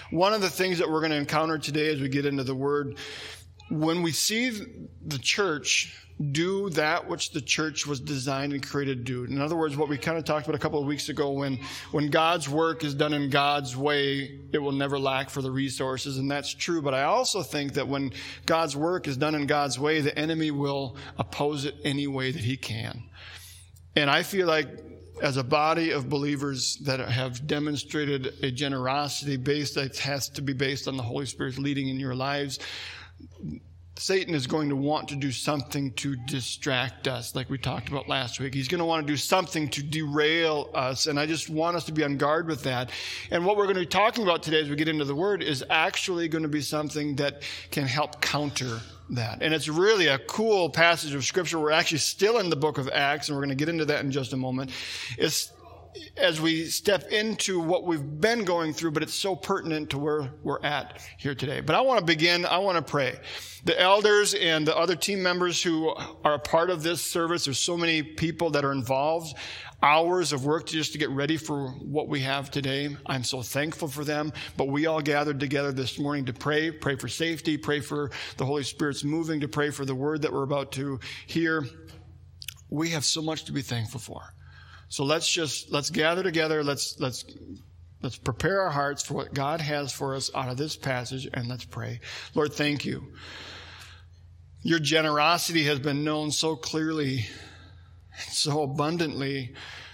One of the things that we're going to encounter today as we get into the Word, when we see the church do that which the church was designed and created to do. In other words, what we kind of talked about a couple of weeks ago, when God's work is done in God's way, it will never lack for the resources, and that's true. But I also think that when God's work is done in God's way, the enemy will oppose it any way that he can. And I feel like as a body of believers that have demonstrated a generosity that has to be based on the Holy Spirit's leading in your lives, Satan is going to want to do something to distract us, like we talked about last week. He's going to want to do something to derail us, and I just want us to be on guard with that. And what we're going to be talking about today as we get into the Word is actually going to be something that can help counter that. And it's really a cool passage of Scripture. We're actually still in the book of Acts, and we're going to get into that in just a moment. It's as we step into what we've been going through, but it's so pertinent to where we're at here today. But I want to pray. The elders and the other team members who are a part of this service, there's so many people that are involved, hours of work just to get ready for what we have today. I'm so thankful for them. But we all gathered together this morning to pray for safety, pray for the Holy Spirit's moving, to pray for the word that we're about to hear. We have so much to be thankful for. So let's gather together. Let's prepare our hearts for what God has for us out of this passage, and let's pray. Lord, thank you. Your generosity has been known so clearly, so abundantly,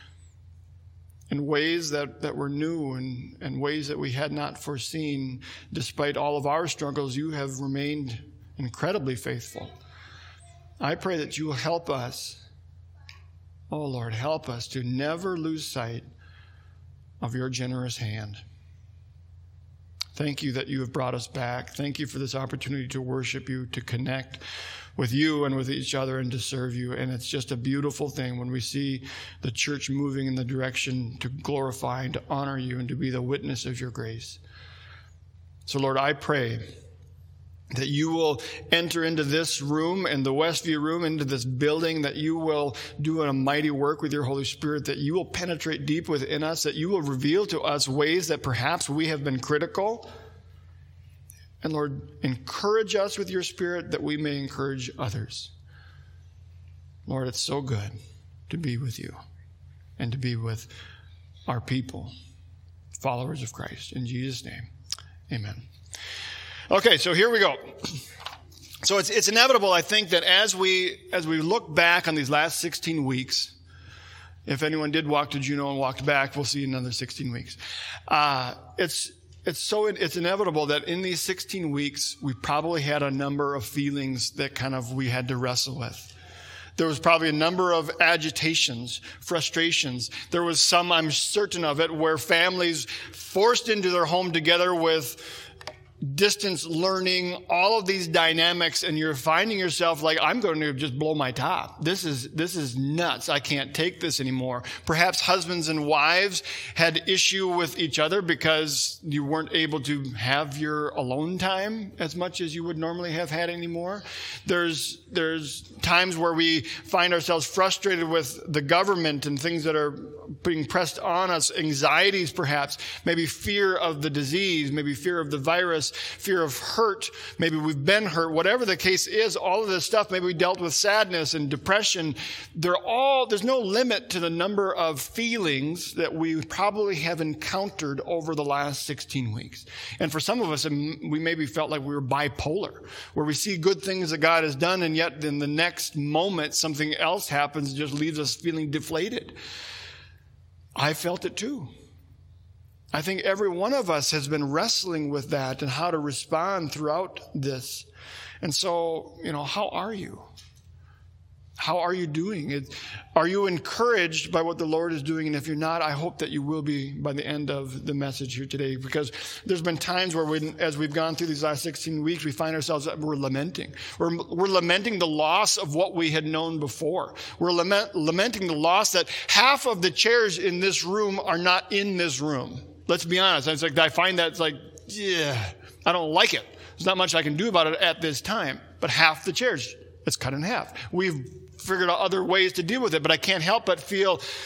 in ways that were new and ways that we had not foreseen. Despite all of our struggles, you have remained incredibly faithful. I pray that you will help us. Oh, Lord, help us to never lose sight of your generous hand. Thank you that you have brought us back. Thank you for this opportunity to worship you, to connect with you and with each other, and to serve you. And it's just a beautiful thing when we see the church moving in the direction to glorify and to honor you and to be the witness of your grace. So, Lord, I pray that you will enter into this room and the Westview room, into this building, that you will do a mighty work with your Holy Spirit, that you will penetrate deep within us, that you will reveal to us ways that perhaps we have been critical. And Lord, encourage us with your Spirit that we may encourage others. Lord, it's so good to be with you and to be with our people, followers of Christ. In Jesus' name, amen. Okay, so here we go. So it's inevitable, I think, that as we look back on these last 16 weeks, if anyone did walk to Juneau and walked back, we'll see another 16 weeks. It's inevitable that in these 16 weeks, we probably had a number of feelings that we had to wrestle with. There was probably a number of agitations, frustrations. There was some, I'm certain of it, where families forced into their home together with distance learning, all of these dynamics, and you're finding yourself like, I'm going to just blow my top. This is nuts. I can't take this anymore. Perhaps husbands and wives had issue with each other because you weren't able to have your alone time as much as you would normally have had anymore. There's times where we find ourselves frustrated with the government and things that are being pressed on us, anxieties perhaps, maybe fear of the disease, maybe fear of the virus, fear of hurt, maybe we've been hurt, whatever the case is, all of this stuff, maybe we dealt with sadness and depression. There's no limit to the number of feelings that we probably have encountered over the last 16 weeks. And for some of us, we maybe felt like we were bipolar, where we see good things that God has done, and yet in the next moment, something else happens and just leaves us feeling deflated. I felt it too. I think every one of us has been wrestling with that and how to respond throughout this. And so, how are you? How are you doing? Are you encouraged by what the Lord is doing? And if you're not, I hope that you will be by the end of the message here today, because there's been times where as we've gone through these last 16 weeks, we find ourselves that we're lamenting. We're lamenting the loss of what we had known before. We're lamenting the loss that half of the chairs in this room are not in this room. Let's be honest. I find that I don't like it. There's not much I can do about it at this time. But half the chairs, it's cut in half. We've figured out other ways to deal with it, but I can't help but feel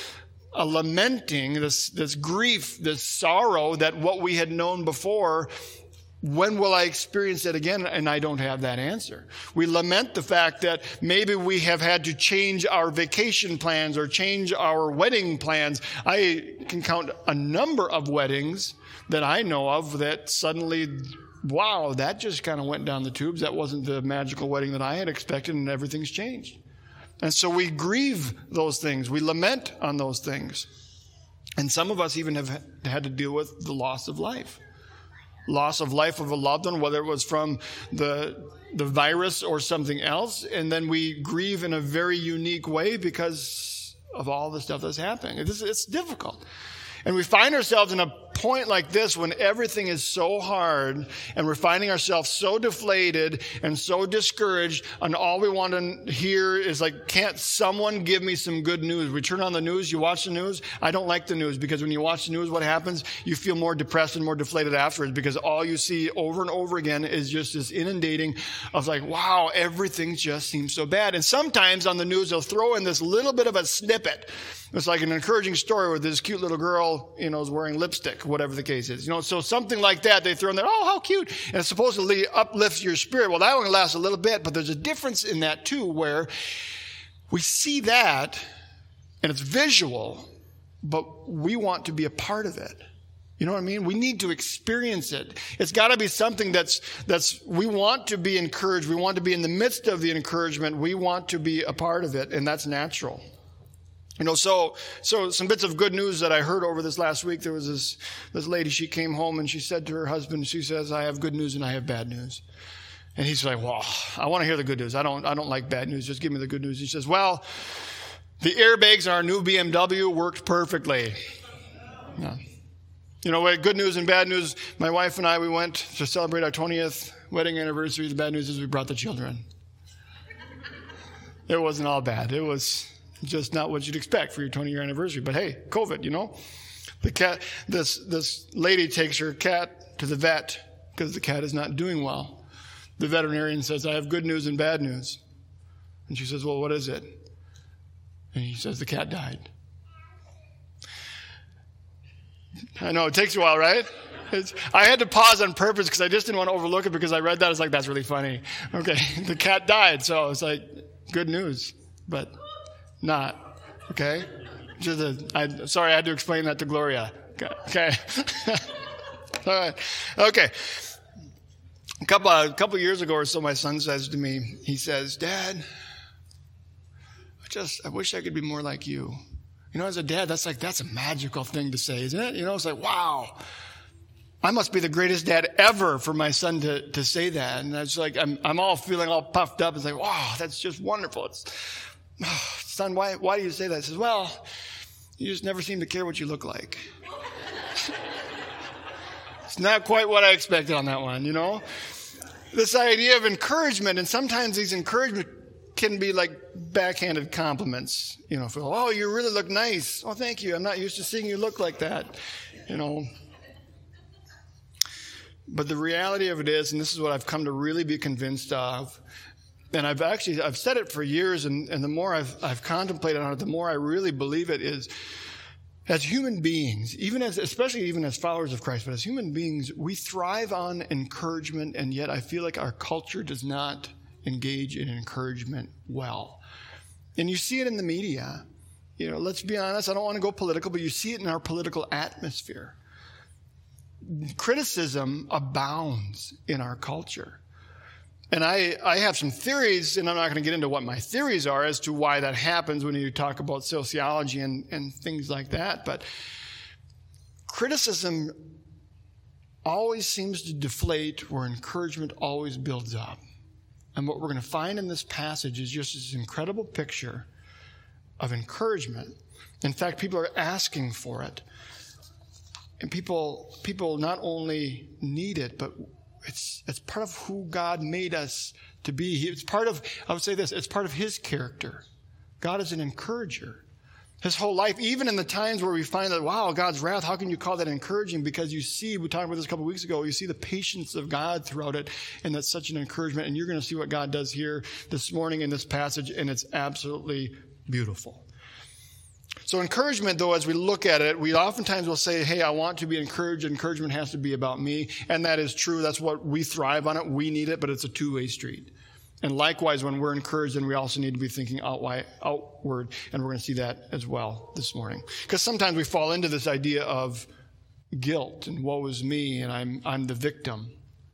a lamenting, this grief, this sorrow that what we had known before, when will I experience it again? And I don't have that answer. We lament the fact that maybe we have had to change our vacation plans or change our wedding plans. I can count a number of weddings that I know of that suddenly, wow, that just kind of went down the tubes. That wasn't the magical wedding that I had expected, and everything's changed. And so we grieve those things. We lament on those things. And some of us even have had to deal with the loss of life. Loss of life of a loved one, whether it was from the virus or something else. And then we grieve in a very unique way because of all the stuff that's happening. It's difficult. And we find ourselves in a point like this when everything is so hard and we're finding ourselves so deflated and so discouraged, and all we want to hear is like, can't someone give me some good news? We turn on the news, you watch the news. I don't like the news because when you watch the news, what happens? You feel more depressed and more deflated afterwards because all you see over and over again is just this inundating of like, wow, everything just seems so bad. And sometimes on the news, they'll throw in this little bit of a snippet. It's like an encouraging story where this cute little girl, is wearing lipstick, whatever the case is. So something like that, they throw in there, oh, how cute. And it supposedly uplifts your spirit. Well, that only lasts a little bit, but there's a difference in that too, where we see that and it's visual, but we want to be a part of it. You know what I mean? We need to experience it. It's got to be something that's, we want to be encouraged. We want to be in the midst of the encouragement. We want to be a part of it, and that's natural. So some bits of good news that I heard over this last week. There was this lady, she came home and she said to her husband, she says, I have good news and I have bad news. And he's like, well, I want to hear the good news. I don't like bad news. Just give me the good news. He says, well, the airbags on our new BMW worked perfectly. Yeah. Good news and bad news. My wife and I, we went to celebrate our 20th wedding anniversary. The bad news is we brought the children. It wasn't all bad. It was just not what you'd expect for your 20-year anniversary. But hey, COVID, the cat, this lady takes her cat to the vet because the cat is not doing well. The veterinarian says, I have good news and bad news. And she says, well, what is it? And he says, the cat died. I know, it takes a while, right? I had to pause on purpose because I just didn't want to overlook it because I read that. I was like, that's really funny. Okay, the cat died. So it's like, good news, but not. Okay? Sorry, I had to explain that to Gloria. Okay. All right. Okay. A couple years ago or so, my son says to me, he says, Dad, I wish I could be more like you. As a dad, that's a magical thing to say, isn't it? It's like, wow, I must be the greatest dad ever for my son to say that. And it's like, I'm all feeling all puffed up. It's like, wow, that's just wonderful. Son, why do you say that? He says, well, you just never seem to care what you look like. It's not quite what I expected on that one, This idea of encouragement, and sometimes these encouragement can be like backhanded compliments, oh, you really look nice. Oh, thank you. I'm not used to seeing you look like that, But the reality of it is, and this is what I've come to really be convinced of, and I've said it for years, and the more I've contemplated on it, the more I really believe it is, as human beings, especially even as followers of Christ, but as human beings, we thrive on encouragement, and yet I feel like our culture does not engage in encouragement well. And you see it in the media. Let's be honest, I don't want to go political, but you see it in our political atmosphere. Criticism abounds in our culture. And I have some theories, and I'm not going to get into what my theories are as to why that happens when you talk about sociology and things like that. But criticism always seems to deflate where encouragement always builds up. And what we're going to find in this passage is just this incredible picture of encouragement. In fact, people are asking for it. And people not only need it, but it's part of who God made us to be. It's part of His character. God is an encourager. His whole life, even in the times where we find that, wow, God's wrath, how can you call that encouraging? Because you see, we talked about this a couple of weeks ago, you see the patience of God throughout it, and that's such an encouragement. And you're going to see what God does here this morning in this passage, and it's absolutely beautiful. So encouragement, though, as we look at it, we oftentimes will say, hey, I want to be encouraged. Encouragement has to be about me. And that is true. That's what we thrive on it. We need it, but it's a two-way street. And likewise, when we're encouraged, then we also need to be thinking outward. And we're going to see that as well this morning. Because sometimes we fall into this idea of guilt and woe is me and I'm the victim.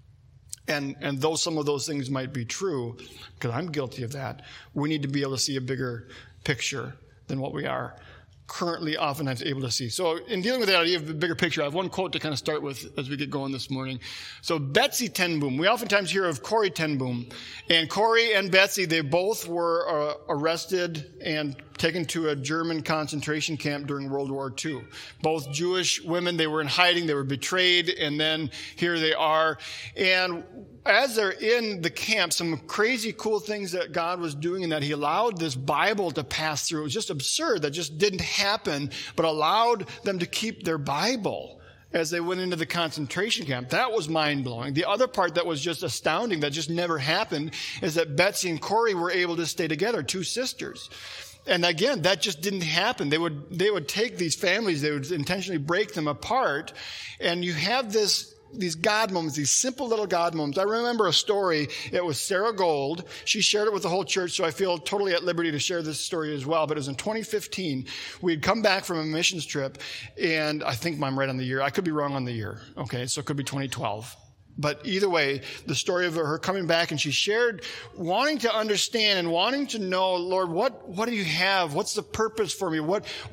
And though some of those things might be true, because I'm guilty of that, we need to be able to see a bigger picture than what we are currently oftentimes able to see. So in dealing with that idea of the bigger picture, I have one quote to kind of start with as we get going this morning. So Betsy ten Boom, we oftentimes hear of Corrie ten Boom. And Corrie and Betsy, they both were arrested and taken to a German concentration camp during World War II. Both Jewish women, they were in hiding, they were betrayed, and then here they are. And as they're in the camp, some crazy cool things that God was doing in that he allowed this Bible to pass through. It was just absurd. That just didn't happen, but allowed them to keep their Bible as they went into the concentration camp. That was mind-blowing. The other part that was just astounding, that just never happened, is that Betsy and Corrie were able to stay together, two sisters. And again, that just didn't happen. They would take these families, they would intentionally break them apart, and you have these God moments, these simple little God moments. I remember a story. It was Sarah Gold. She shared it with the whole church, so I feel totally at liberty to share this story as well. But it was in 2015. We'd come back from a missions trip, and I think I'm right on the year. I could be wrong on the year. Okay, so it could be 2012. But either way, the story of her coming back, and she shared wanting to understand and wanting to know, Lord, what do you have? What's the purpose for me?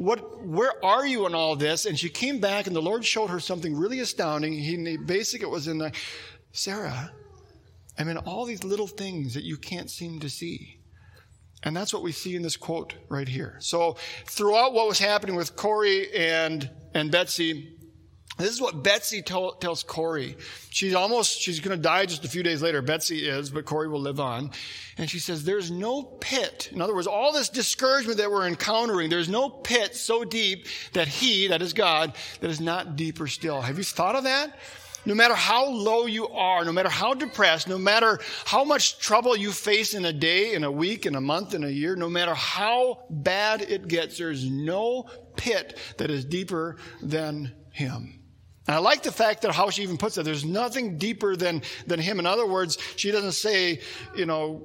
Where are you in all this? And she came back, and the Lord showed her something really astounding. It was in the, Sarah, I'm in all these little things that you can't seem to see. And that's what we see in this quote right here. So throughout what was happening with Corrie and Betsy, this is what Betsy tells Corrie. She's going to die just a few days later. Betsy is, but Corrie will live on. And she says, there's no pit. In other words, all this discouragement that we're encountering, there's no pit so deep that he, that is God, that is not deeper still. Have you thought of that? No matter how low you are, no matter how depressed, no matter how much trouble you face in a day, in a week, in a month, in a year, no matter how bad it gets, there's no pit that is deeper than him. And I like the fact that how she even puts it, there's nothing deeper than him. In other words, she doesn't say, the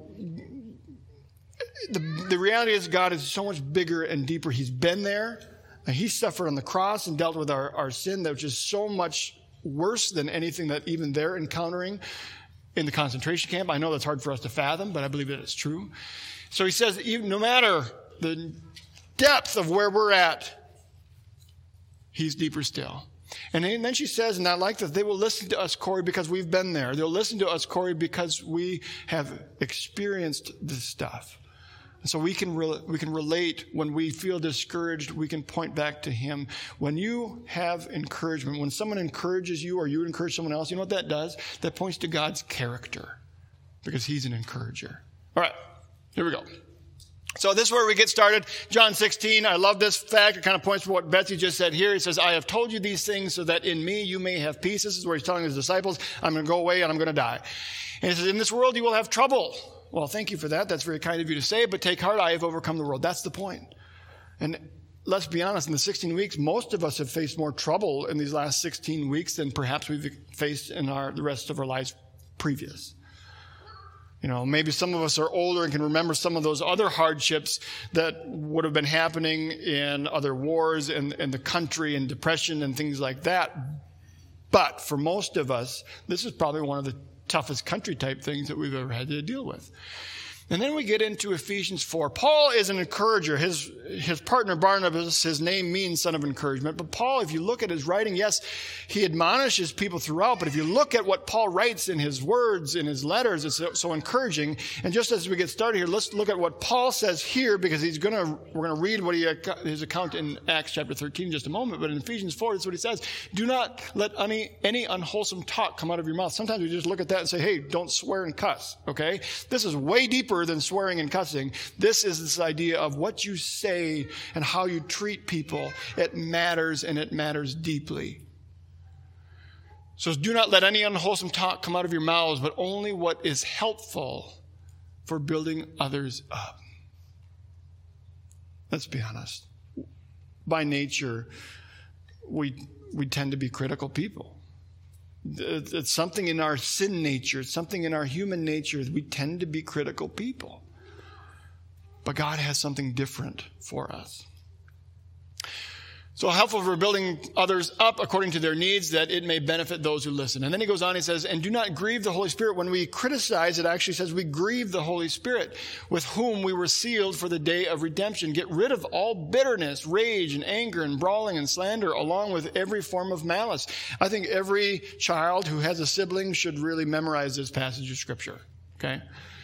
reality is God is so much bigger and deeper. He's been there, and he suffered on the cross and dealt with our sin, which is so much worse than anything that even they're encountering in the concentration camp. I know that's hard for us to fathom, but I believe that it's true. So he says, even no matter the depth of where we're at, he's deeper still. And then she says, and I like this, they will listen to us, Corrie, because we've been there. They'll listen to us, Corrie, because we have experienced this stuff. And so we can relate when we feel discouraged. We can point back to him. When you have encouragement, when someone encourages you or you encourage someone else, you know what that does? That points to God's character, because he's an encourager. All right, here we go. So this is where we get started. John 16, I love this fact. It kind of points to what Betsy just said here. He says, I have told you these things so that in me you may have peace. This is where he's telling his disciples, I'm going to go away and I'm going to die. And he says, in this world you will have trouble. Well, thank you for that. That's very kind of you to say, but take heart, I have overcome the world. That's the point. And let's be honest, in the 16 weeks, most of us have faced more trouble in these last 16 weeks than perhaps we've faced in the rest of our lives previous. Maybe some of us are older and can remember some of those other hardships that would have been happening in other wars and the country and depression and things like that. But for most of us, this is probably one of the toughest country type things that we've ever had to deal with. And then we get into Ephesians 4. Paul is an encourager. His partner Barnabas, his name means son of encouragement. But Paul, if you look at his writing, yes, he admonishes people throughout. But if you look at what Paul writes in his words, in his letters, it's so encouraging. And just as we get started here, let's look at what Paul says here, because we're going to read his account in Acts chapter 13 in just a moment. But in Ephesians 4, that's what he says. Do not let any unwholesome talk come out of your mouth. Sometimes we just look at that and say, hey, don't swear and cuss. Okay? This is way deeper than swearing and cussing. This is this idea of what you say and how you treat people. It matters, and it matters deeply. So do not let any unwholesome talk come out of your mouths, but only what is helpful for building others up. Let's be honest. by nature, we tend to be critical people. It's something in our sin nature. It's something in our human nature. We tend to be critical people. But God has something different for us. So helpful for building others up according to their needs, that it may benefit those who listen. And then he goes on, he says, and do not grieve the Holy Spirit. When we criticize, it actually says we grieve the Holy Spirit, with whom we were sealed for the day of redemption. Get rid of all bitterness, rage, and anger, and brawling, and slander, along with every form of malice. I think every child who has a sibling should really memorize this passage of Scripture. Okay?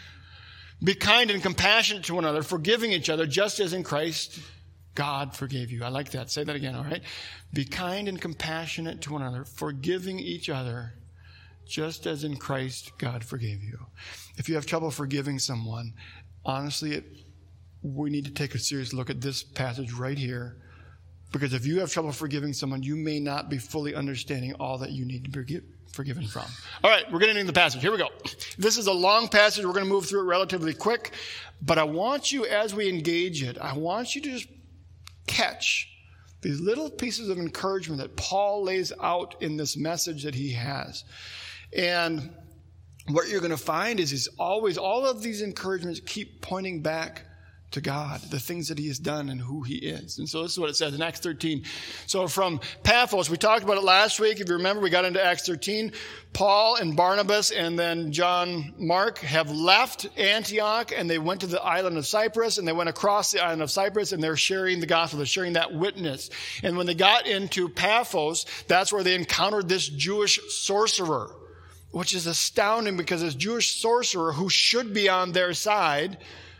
Be kind and compassionate to one another, forgiving each other, just as in Christ God forgave you. I like that. Say that again, all right? Be kind and compassionate to one another, forgiving each other, just as in Christ God forgave you. If you have trouble forgiving someone, honestly, we need to take a serious look at this passage right here. Because if you have trouble forgiving someone, you may not be fully understanding all that you need to be forgiven from. All right, we're getting into the passage. Here we go. This is a long passage. We're going to move through it relatively quick. But I want you, as we engage it, I want you to just catch these little pieces of encouragement that Paul lays out in this message that he has. And what you're going to find is always, all of these encouragements keep pointing back to God, the things that he has done and who he is. And so this is what it says in Acts 13. So from Paphos, we talked about it last week. If you remember, we got into Acts 13. Paul and Barnabas and then John Mark have left Antioch, and they went to the island of Cyprus, and they went across the island of Cyprus, and they're sharing the gospel. They're sharing that witness. And when they got into Paphos, that's where they encountered this Jewish sorcerer, which is astounding, because this Jewish sorcerer, who should be on their side,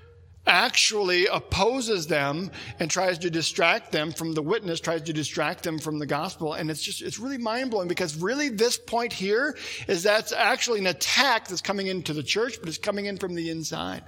actually opposes them and tries to distract them from the witness, tries to distract them from the gospel. And it's really mind-blowing, because really this point here is that's actually an attack that's coming into the church, but it's coming in from the inside.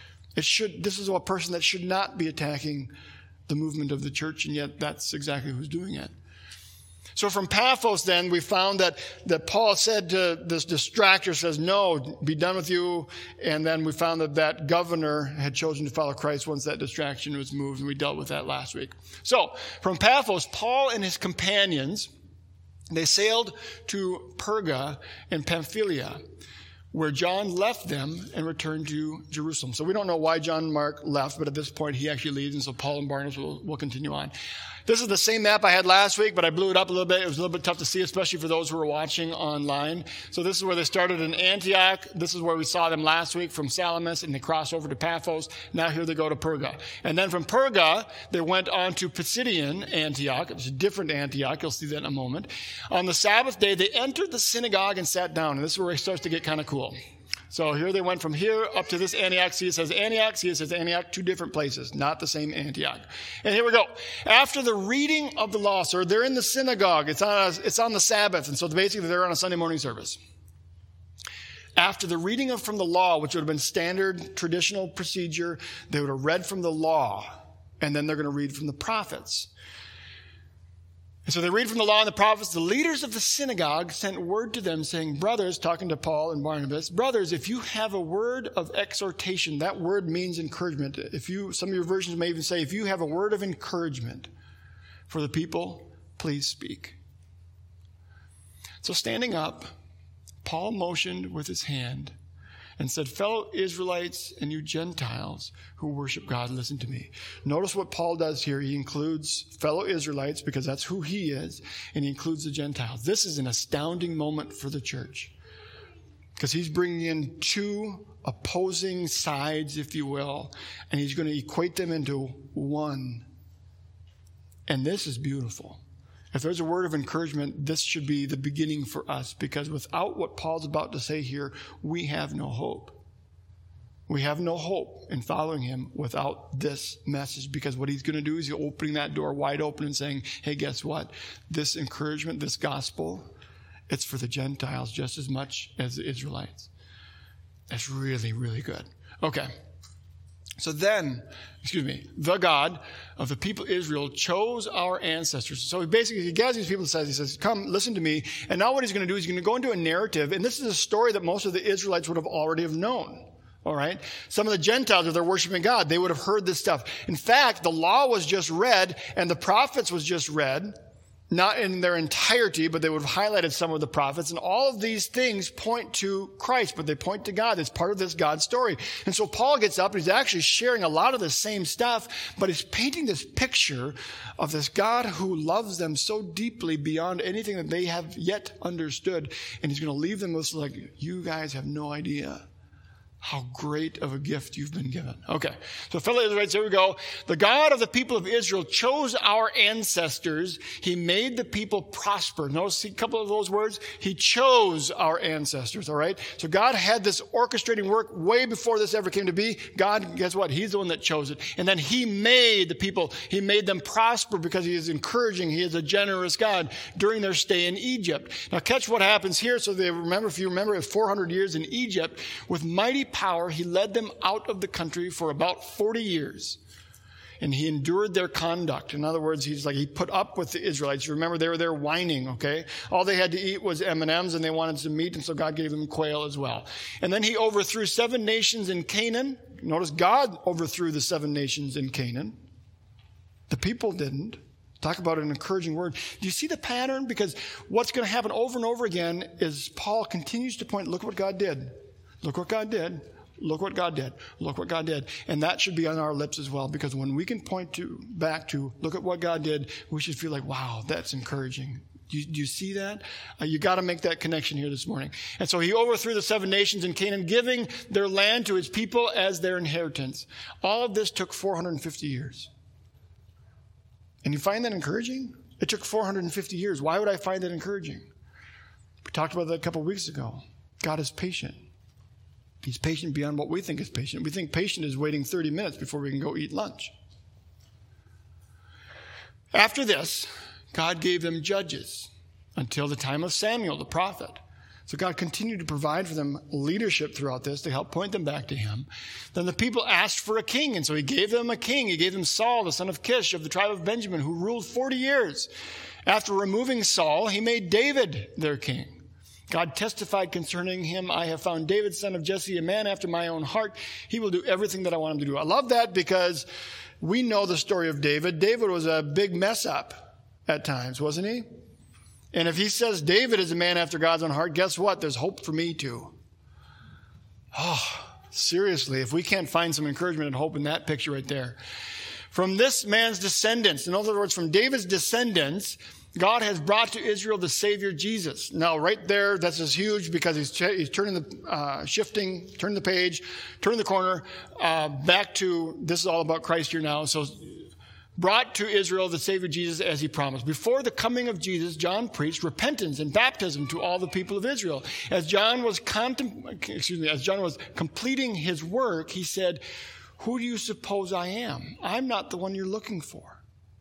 This is a person that should not be attacking the movement of the church, and yet that's exactly who's doing it. So from Paphos, then, we found that Paul said to this distractor, says, no, be done with you. And then we found that governor had chosen to follow Christ once that distraction was moved, and we dealt with that last week. So from Paphos, Paul and his companions, they sailed to Perga in Pamphylia, where John left them and returned to Jerusalem. So we don't know why John Mark left, but at this point he actually leaves, and so Paul and Barnabas will continue on. This is the same map I had last week, but I blew it up a little bit. It was a little bit tough to see, especially for those who are watching online. So this is where they started in Antioch. This is where we saw them last week from Salamis, and they crossed over to Paphos. Now here they go to Perga. And then from Perga, they went on to Pisidian Antioch. It was a different Antioch. You'll see that in a moment. On the Sabbath day, they entered the synagogue and sat down. And this is where it starts to get kind of cool. So here they went from here up to this Antioch. See, it says Antioch. See, it says Antioch. Two different places, not the same Antioch. And here we go. After the reading of the law, so they're in the synagogue. It's on the Sabbath. And so basically they're on a Sunday morning service. After the reading from the law, which would have been standard traditional procedure, they would have read from the law, and then they're going to read from the prophets. And so they read from the law and the prophets. The leaders of the synagogue sent word to them saying, brothers, talking to Paul and Barnabas, brothers, if you have a word of exhortation, that word means encouragement. Some of your versions may even say, if you have a word of encouragement for the people, please speak. So standing up, Paul motioned with his hand and said, fellow Israelites and you Gentiles who worship God, listen to me. Notice what Paul does here. He includes fellow Israelites because that's who he is, and he includes the Gentiles. This is an astounding moment for the church because he's bringing in two opposing sides, if you will, and he's going to equate them into one. And this is beautiful. If there's a word of encouragement, this should be the beginning for us, because without what Paul's about to say here, we have no hope. We have no hope in following him without this message, because what he's going to do is he's opening that door wide open and saying, hey, guess what? This encouragement, this gospel, it's for the Gentiles just as much as the Israelites. That's really, really good. Okay. So then, the God of the people Israel chose our ancestors. So he gathers these people and says, come, listen to me. And now what he's going to do is he's going to go into a narrative. And this is a story that most of the Israelites would have already have known. All right. Some of the Gentiles, if they're worshiping God, they would have heard this stuff. In fact, the law was just read and the prophets was just read, not in their entirety, but they would have highlighted some of the prophets. And all of these things point to Christ, but they point to God. It's part of this God story. And so Paul gets up and he's actually sharing a lot of the same stuff, but he's painting this picture of this God who loves them so deeply beyond anything that they have yet understood. And he's going to leave them with like, you guys have no idea how great of a gift you've been given. Okay. So fellow Israelites, here we go. The God of the people of Israel chose our ancestors. He made the people prosper. Notice a couple of those words. He chose our ancestors. All right. So God had this orchestrating work way before this ever came to be. God, guess what? He's the one that chose it. And then he made the people. He made them prosper because he is encouraging. He is a generous God during their stay in Egypt. Now catch what happens here. So they remember, if you remember, it was 400 years in Egypt with mighty power, he led them out of the country for about 40 years. And he endured their conduct. In other words, he put up with the Israelites. You remember, they were there whining, okay? All they had to eat was M&Ms and they wanted some meat, and so God gave them quail as well. And then he overthrew 7 nations in Canaan. Notice God overthrew the 7 nations in Canaan. The people didn't. Talk about an encouraging word. Do you see the pattern? Because what's going to happen over and over again is Paul continues to point, look what God did. Look what God did. Look what God did. Look what God did. And that should be on our lips as well, because when we can point back to look at what God did, we should feel like, wow, that's encouraging. Do you see that? You got to make that connection here this morning. And so he overthrew the 7 nations in Canaan, giving their land to his people as their inheritance. All of this took 450 years. And you find that encouraging? It took 450 years. Why would I find that encouraging? We talked about that a couple of weeks ago. God is patient. He's patient beyond what we think is patient. We think patient is waiting 30 minutes before we can go eat lunch. After this, God gave them judges until the time of Samuel, the prophet. So God continued to provide for them leadership throughout this to help point them back to him. Then the people asked for a king, and so he gave them a king. He gave them Saul, the son of Kish, of the tribe of Benjamin, who ruled 40 years. After removing Saul, he made David their king. God testified concerning him, I have found David, son of Jesse, a man after my own heart. He will do everything that I want him to do. I love that because we know the story of David. David was a big mess up at times, wasn't he? And if he says David is a man after God's own heart, guess what? There's hope for me too. Oh, seriously, if we can't find some encouragement and hope in that picture right there. From this man's descendants, in other words, from David's descendants, God has brought to Israel the Savior Jesus. Now, right there, that's just huge because he's turning turning the page, turning the corner, back to, this is all about Christ here now. So, brought to Israel the Savior Jesus as he promised. Before the coming of Jesus, John preached repentance and baptism to all the people of Israel. As John was completing his work, he said, who do you suppose I am? I'm not the one you're looking for.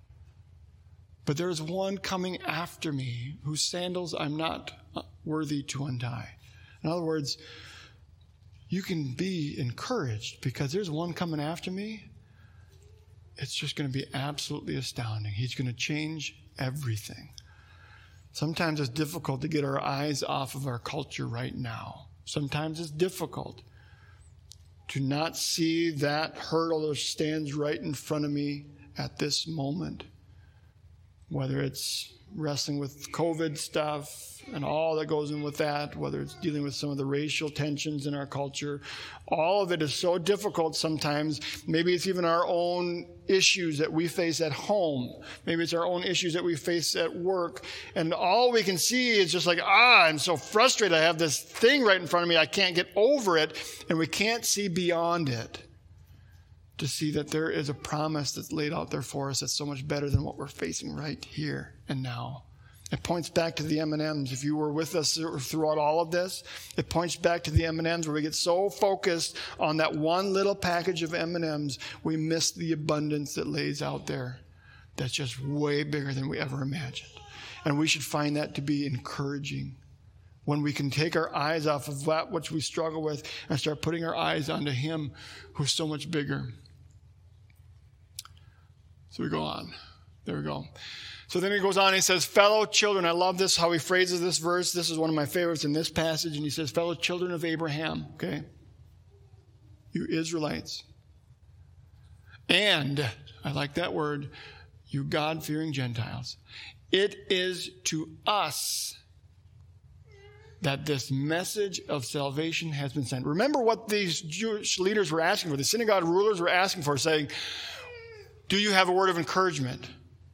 But there is one coming after me whose sandals I'm not worthy to untie. In other words, you can be encouraged because there's one coming after me. It's just going to be absolutely astounding. He's going to change everything. Sometimes it's difficult to get our eyes off of our culture right now. Sometimes it's difficult to not see that hurdle that stands right in front of me at this moment. Whether it's wrestling with COVID stuff and all that goes in with that, whether it's dealing with some of the racial tensions in our culture, all of it is so difficult sometimes. Maybe it's even our own issues that we face at home. Maybe it's our own issues that we face at work. And all we can see is just like, I'm so frustrated. I have this thing right in front of me. I can't get over it. And we can't see beyond it to see that there is a promise that's laid out there for us that's so much better than what we're facing right here and now. It points back to the M&Ms. If you were with us throughout all of this, it points back to the M&Ms where we get so focused on that one little package of M&Ms, we miss the abundance that lays out there that's just way bigger than we ever imagined. And we should find that to be encouraging when we can take our eyes off of that which we struggle with and start putting our eyes onto him who's so much bigger. So we go on. There we go. So then he goes on and he says, fellow children. I love this, how he phrases this verse. This is one of my favorites in this passage. And he says, fellow children of Abraham. Okay. you Israelites. And, I like that word, you God-fearing Gentiles. It is to us that this message of salvation has been sent. Remember what these Jewish leaders were asking for. The synagogue rulers were asking for, saying, do you have a word of encouragement?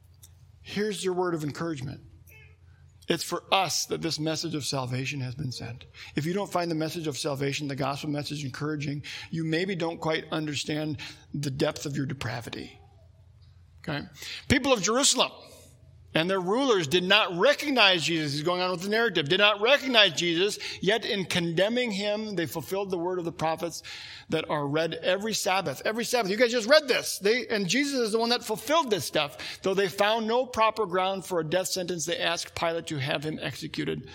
Here's your word of encouragement. It's for us that this message of salvation has been sent. If you don't find the message of salvation, the gospel message encouraging, you maybe don't quite understand the depth of your depravity. Okay? People of Jerusalem and their rulers did not recognize Jesus. He's going on with the narrative. Did not recognize Jesus, yet in condemning him, they fulfilled the word of the prophets that are read every Sabbath. Every Sabbath. You guys just read this. And Jesus is the one that fulfilled this stuff. Though they found no proper ground for a death sentence, they asked Pilate to have him executed.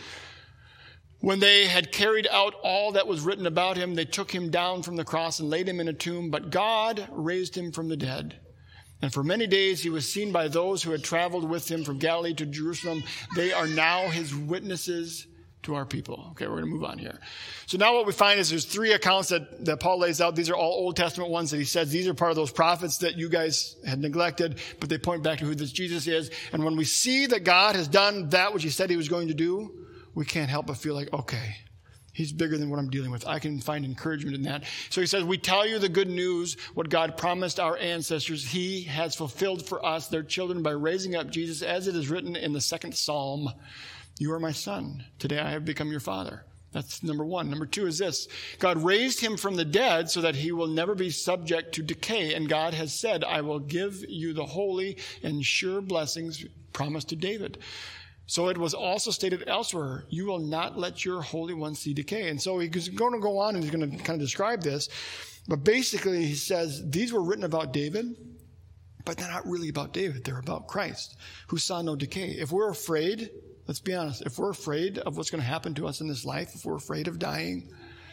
When they had carried out all that was written about him, they took him down from the cross and laid him in a tomb. But God raised him from the dead. And for many days he was seen by those who had traveled with him from Galilee to Jerusalem. They are now his witnesses to our people. Okay, we're going to move on here. So now what we find is there's three accounts that Paul lays out. These are all Old Testament ones that he says these are part of those prophets that you guys had neglected, but they point back to who this Jesus is. And when we see that God has done that which he said he was going to do, we can't help but feel like, okay, he's bigger than what I'm dealing with. I can find encouragement in that. So he says, we tell you the good news, what God promised our ancestors. He has fulfilled for us, their children, by raising up Jesus, as it is written in the 2nd Psalm. You are my son. Today I have become your father. That's number one. Number two is this. God raised him from the dead so that he will never be subject to decay. And God has said, I will give you the holy and sure blessings promised to David. So it was also stated elsewhere, you will not let your Holy One see decay. And so he's going to go on and he's going to kind of describe this. But basically he says, these were written about David, but they're not really about David. They're about Christ, who saw no decay. If we're afraid, let's be honest, if we're afraid of what's going to happen to us in this life, if we're afraid of dying,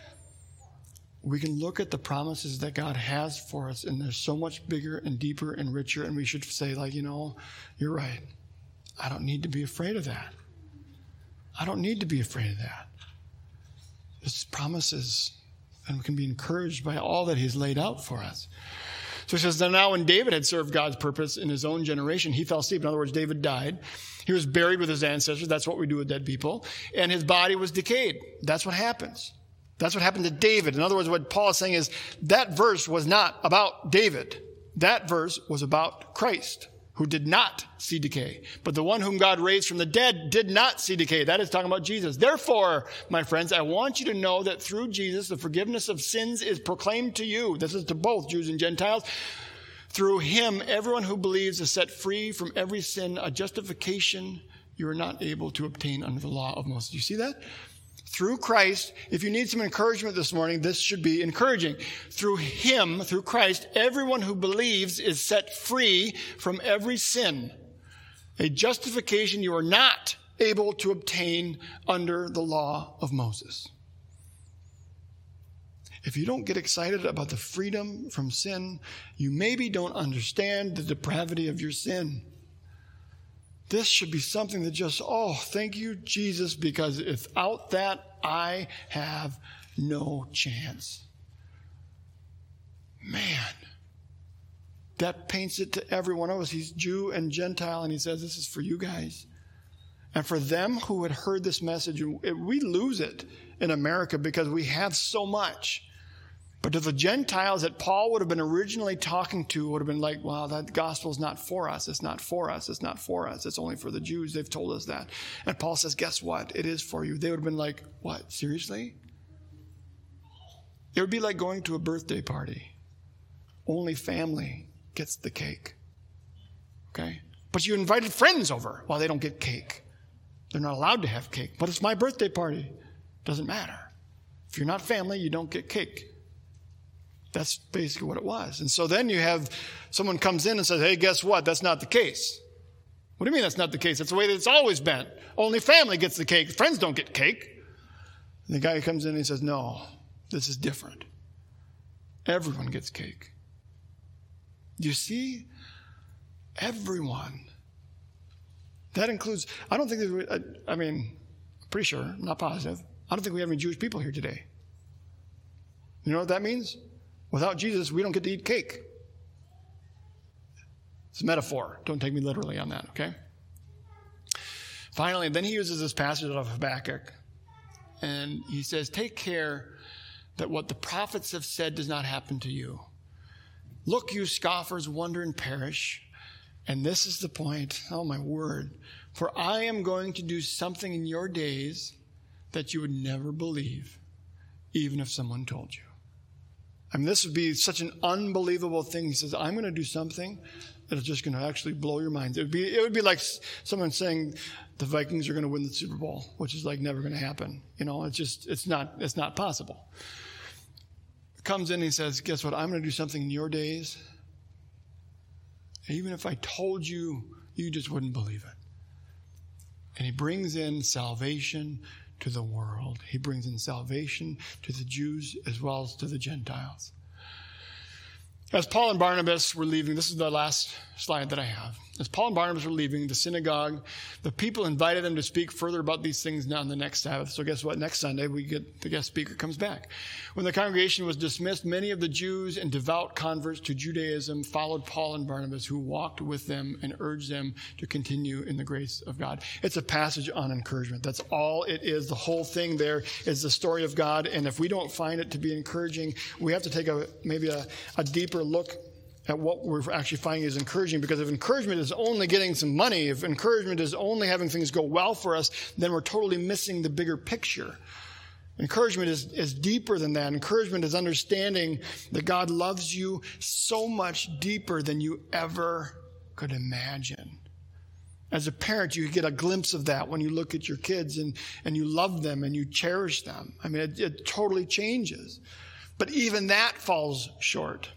we can look at the promises that God has for us, and they're so much bigger and deeper and richer, and we should say, like, you're right. I don't need to be afraid of that. I don't need to be afraid of that. It's promises, and we can be encouraged by all that he's laid out for us. So he says, that now when David had served God's purpose in his own generation, he fell asleep. In other words, David died. He was buried with his ancestors. That's what we do with dead people. And his body was decayed. That's what happens. That's what happened to David. In other words, what Paul is saying is that verse was not about David. That verse was about Christ, who did not see decay. But the one whom God raised from the dead did not see decay. That is talking about Jesus. Therefore, my friends, I want you to know that through Jesus, the forgiveness of sins is proclaimed to you. This is to both Jews and Gentiles. Through him, everyone who believes is set free from every sin, a justification you are not able to obtain under the law of Moses. You see that? Through Christ, if you need some encouragement this morning, this should be encouraging. Through him, through Christ, everyone who believes is set free from every sin. A justification you are not able to obtain under the law of Moses. If you don't get excited about the freedom from sin, you maybe don't understand the depravity of your sin. This should be something that just, thank you, Jesus, because without that, I have no chance. Man, that paints it to every one of us. He's Jew and Gentile, and he says, this is for you guys. And for them who had heard this message, we lose it in America because we have so much. But to the Gentiles that Paul would have been originally talking to would have been like, wow, that gospel is not for us. It's not for us. It's not for us. It's only for the Jews. They've told us that. And Paul says, guess what? It is for you. They would have been like, what? Seriously? It would be like going to a birthday party. Only family gets the cake. Okay? But you invited friends over. Well, they don't get cake. They're not allowed to have cake. But it's my birthday party. Doesn't matter. If you're not family, you don't get cake. That's basically what it was. And so then you have someone comes in and says, hey, guess what? That's not the case. What do you mean that's not the case? That's the way that it's always been. Only family gets the cake. Friends don't get cake. And the guy comes in and he says, no, this is different. Everyone gets cake. You see? Everyone. That includes, I don't think, pretty sure, I'm not positive. I don't think we have any Jewish people here today. You know what that means? Without Jesus, we don't get to eat cake. It's a metaphor. Don't take me literally on that, okay? Finally, then he uses this passage of Habakkuk, and he says, take care that what the prophets have said does not happen to you. Look, you scoffers, wonder and perish. And this is the point. Oh, my word. For I am going to do something in your days that you would never believe, even if someone told you. I mean, this would be such an unbelievable thing. He says, I'm going to do something that is just going to actually blow your minds. It would be like someone saying the Vikings are going to win the Super Bowl, which is like never going to happen. You know, it's not possible. Comes in and he says, guess what? I'm going to do something in your days. Even if I told you, you just wouldn't believe it. And he brings in salvation to the world. He brings in salvation to the Jews as well as to the Gentiles. As Paul and Barnabas were leaving, this is the last slide that I have. As Paul and Barnabas were leaving the synagogue, the people invited them to speak further about these things on the next Sabbath. So guess what? Next Sunday, we get the guest speaker comes back. When the congregation was dismissed, many of the Jews and devout converts to Judaism followed Paul and Barnabas, who walked with them and urged them to continue in the grace of God. It's a passage on encouragement. That's all it is. The whole thing there is the story of God. And if we don't find it to be encouraging, we have to take maybe a deeper look at what we're actually finding is encouraging. Because if encouragement is only getting some money, if encouragement is only having things go well for us, then we're totally missing the bigger picture. Encouragement is deeper than that. Encouragement is understanding that God loves you so much deeper than you ever could imagine. As a parent, you get a glimpse of that when you look at your kids and you love them and you cherish them. I mean, it totally changes. But even that falls short.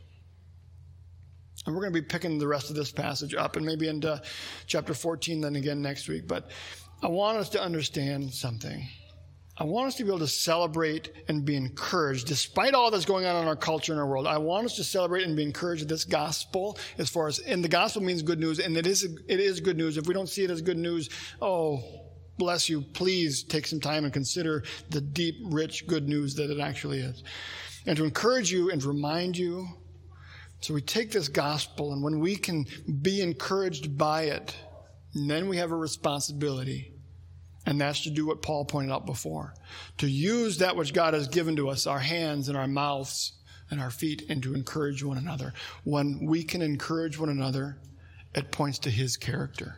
And we're going to be picking the rest of this passage up and maybe into chapter 14 then again next week. But I want us to understand something. I want us to be able to celebrate and be encouraged despite all that's going on in our culture and our world. I want us to celebrate and be encouraged at this gospel as far as, and the gospel means good news, and it is good news. If we don't see it as good news, oh, bless you, please take some time and consider the deep, rich, good news that it actually is. And to encourage you and remind you. So we take this gospel, and when we can be encouraged by it, then we have a responsibility. And that's to do what Paul pointed out before. To use that which God has given to us, our hands and our mouths and our feet, and to encourage one another. When we can encourage one another, it points to his character.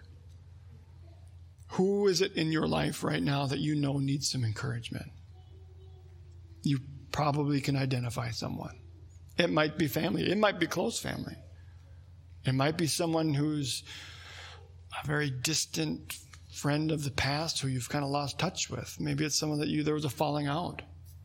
Who is it in your life right now that you know needs some encouragement? You probably can identify someone. It might be family. It might be close family. It might be someone who's a very distant friend of the past who you've kind of lost touch with. Maybe it's someone that there was a falling out.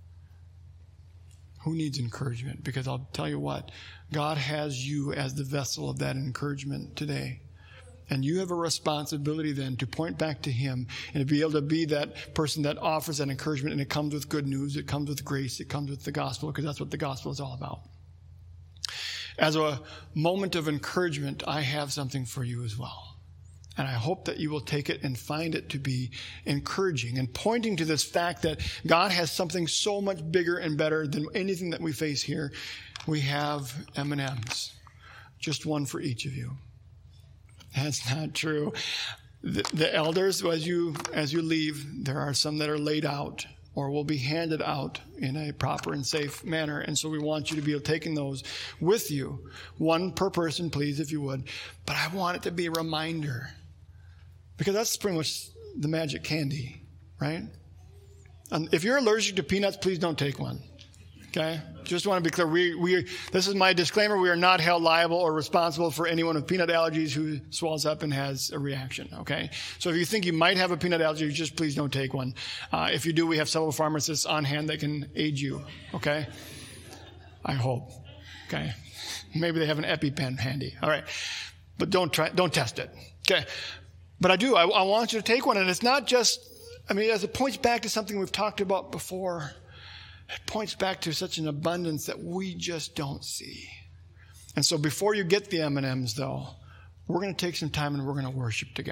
Who needs encouragement? Because I'll tell you what, God has you as the vessel of that encouragement today. And you have a responsibility then to point back to him and to be able to be that person that offers that encouragement. And it comes with good news. It comes with grace. It comes with the gospel, because that's what the gospel is all about. As a moment of encouragement, I have something for you as well. And I hope that you will take it and find it to be encouraging and pointing to this fact that God has something so much bigger and better than anything that we face here. We have M&Ms, just one for each of you. That's not true. The elders, as you leave, there are some that are laid out or will be handed out in a proper and safe manner. And so we want you to be taking those with you. One per person, please, if you would. But I want it to be a reminder, because that's pretty much the magic candy, right? If you're allergic to peanuts, please don't take one. Okay? Just want to be clear. This is my disclaimer. We are not held liable or responsible for anyone with peanut allergies who swells up and has a reaction. Okay? So if you think you might have a peanut allergy, just please don't take one. If you do, we have several pharmacists on hand that can aid you. Okay? I hope. Okay? Maybe they have an EpiPen handy. All right. But don't test it. Okay? But I want you to take one. And it's not just, as it points back to something we've talked about before. It points back to such an abundance that we just don't see. And so before you get the M&Ms, though, we're going to take some time and we're going to worship together.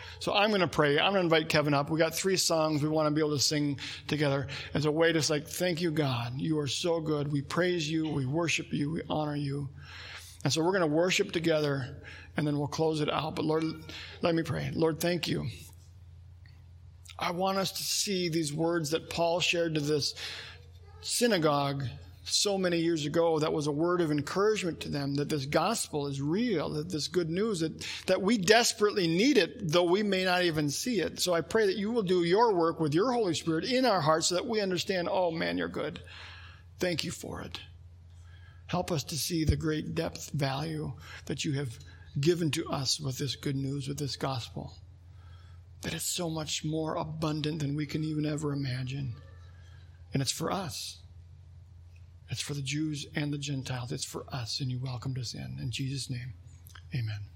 So I'm going to pray. I'm going to invite Kevin up. We got 3 songs we want to be able to sing together as a way to thank you, God. You are so good. We praise you. We worship you. We honor you. And so we're going to worship together, and then we'll close it out. But Lord, let me pray. Lord, thank you. I want us to see these words that Paul shared to this synagogue so many years ago. That was a word of encouragement to them, that this gospel is real, that this good news, that we desperately need it, though we may not even see it. So I pray that you will do your work with your Holy Spirit in our hearts so that we understand, oh man, you're good. Thank you for it. Help us to see the great depth value that you have given to us with this good news, with this gospel. That it's so much more abundant than we can even ever imagine. And it's for us. It's for the Jews and the Gentiles. It's for us, and you welcomed us in. In Jesus' name, amen.